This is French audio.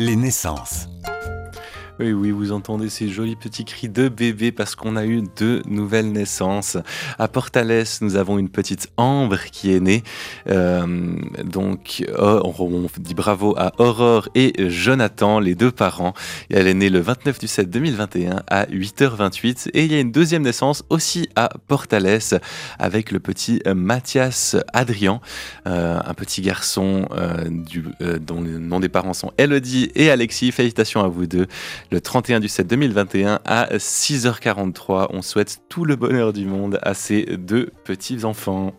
Les naissances. Oui, vous entendez ces jolis petits cris de bébé parce qu'on a eu 2 nouvelles naissances. À Portales, nous avons une petite Ambre qui est née. On dit bravo à Aurore et Jonathan, les 2 parents. Et elle est née le 29 du 7 2021 à 8h28. Et il y a une deuxième naissance aussi à Portales avec le petit Mathias Adrien, un petit garçon dont le nom des parents sont Elodie et Alexis. Félicitations à vous deux. Le 31 du 7 2021 à 6h43. On souhaite tout le bonheur du monde à ces 2 petits enfants.